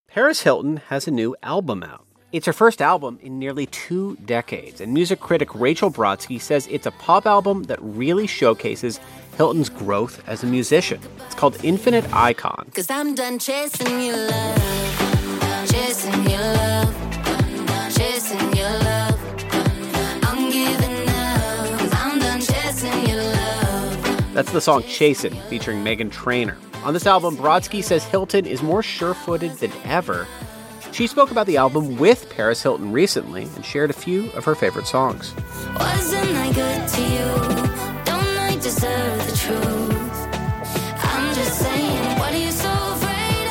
Paris Hilton has a new album out. It's her first album in nearly 2 decades, and music critic Rachel Brodsky says it's a pop album that really showcases Hilton's growth as a musician. It's called Infinite Icon. 'Cause I'm done chasing your love, chasing your love, chasing your love. I'm giving up, 'cause I'm done chasing your love. That's the song Chasin', featuring Meghan Trainor. On this album, Brodsky says Hilton is more sure-footed than ever. She spoke about the album with Paris Hilton recently and shared a few of her favorite songs. Wasn't I good to you? Don't I deserve the truth? I'm just saying, what are you so afraid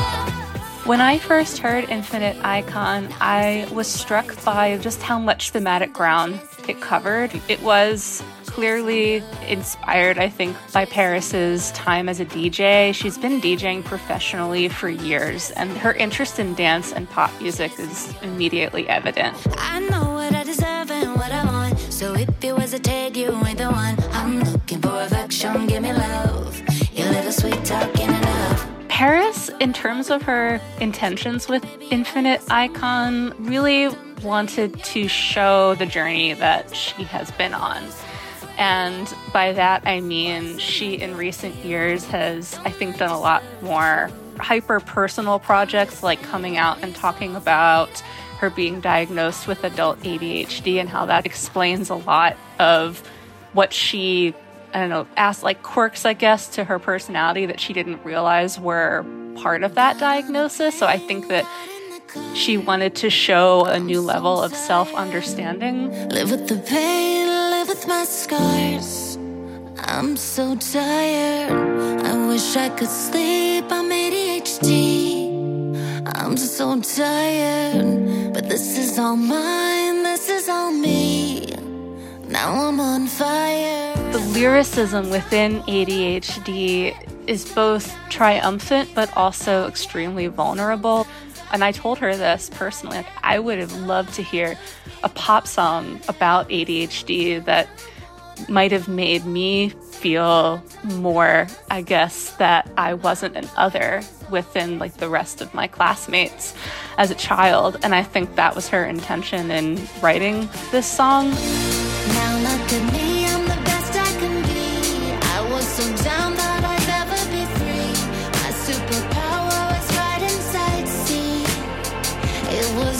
of? When I first heard Infinite Icon, I was struck by just how much thematic ground it covered. It was clearly inspired, I think, by Paris's time as a DJ. She's been DJing professionally for years, and her interest in dance and pop music is immediately evident. I know what I deserve and what I want, so if you hesitate, you ain't the one. I'm looking for affection, give me love. Your little sweet talking enough. Paris, in terms of her intentions with Infinite Icon, really wanted to show the journey that she has been on. And by that, I mean she, in recent years, has, I think, done a lot more hyper-personal projects, like coming out and talking about her being diagnosed with adult ADHD and how that explains a lot of what she, adds like quirks, I guess, to her personality that she didn't realize were part of that diagnosis. So I think that she wanted to show a new level of self-understanding. Live with the pain, live with my scars. I'm so tired. I wish I could sleep. I'm ADHD. I'm so tired. But this is all mine. This is all me. Now I'm on fire. The lyricism within ADHD is both triumphant but also extremely vulnerable. And I told her this personally, like, I would have loved to hear a pop song about ADHD that might have made me feel more, I guess, that I wasn't an other within like the rest of my classmates as a child. And I think that was her intention in writing this song. Now look at me, I'm the best I can be. I was so down that I'd never be free. My superpower is right inside, see. It was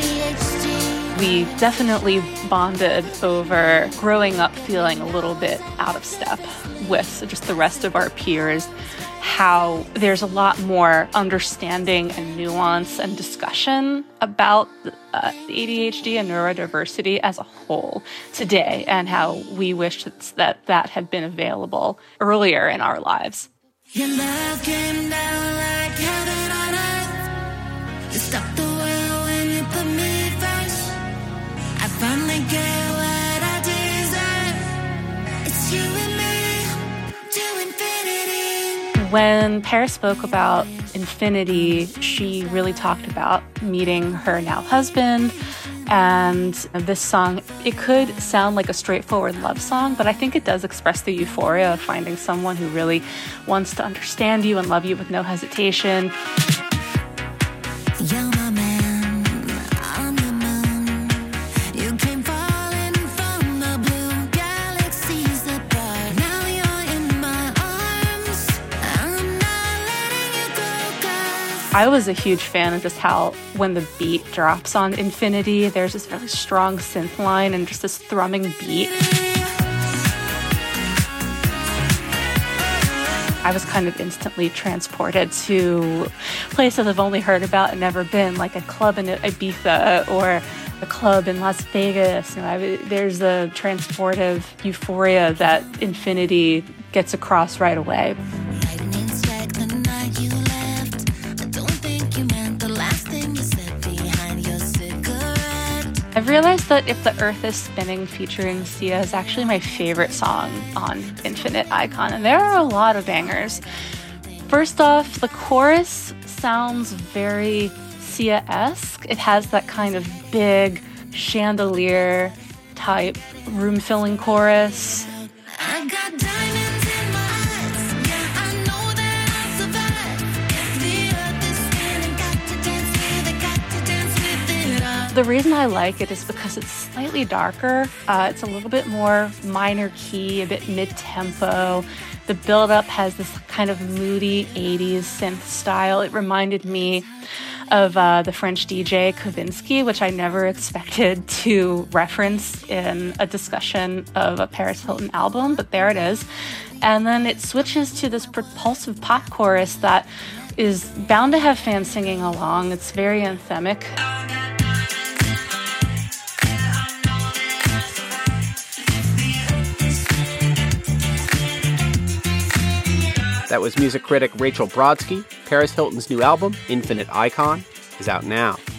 ADHD. We definitely bonded over growing up feeling a little bit out of step with just the rest of our peers, how there's a lot more understanding and nuance and discussion about ADHD and neurodiversity as a whole today, and how we wish that had been available earlier in our lives. Your love came down like heaven on earth. You stopped the world when you put me first. I finally get what I deserve. It's you and me to infinity. When Paris spoke about Infinity, she really talked about meeting her now husband. And this song, it could sound like a straightforward love song, but I think it does express the euphoria of finding someone who really wants to understand you and love you with no hesitation. You're my man on the moon. You came falling from the blue galaxies apart. Now you're in my arms. I'm not letting you go, 'cause I was a huge fan of just how when the beat drops on Infinity, there's this really strong synth line and just this thrumming beat. I was kind of instantly transported to places I've only heard about and never been, like a club in Ibiza or a club in Las Vegas. There's a transportive euphoria that Infinity gets across right away. lightning struck the night you left. I don't think you meant the last thing you said behind your cigarette. I've realized that If the Earth is Spinning featuring Sia is actually my favorite song on Infinite Icon, and there are a lot of bangers. First off, the chorus sounds very Sia-esque. It has that kind of big chandelier type room-filling chorus. I got diamonds in my eyes. Yeah, I know that I'll survive. If the earth is spinning, got to dance The reason I like it is because it's slightly darker. It's a little bit more minor key, a bit mid-tempo. The build-up has this kind of moody 80s synth style. It reminded me of the French DJ Kavinsky, which I never expected to reference in a discussion of a Paris Hilton album, but there it is. And then it switches to this propulsive pop chorus that is bound to have fans singing along. It's very anthemic. That was music critic Rachel Brodsky. Paris Hilton's new album, Infinite Icon, is out now.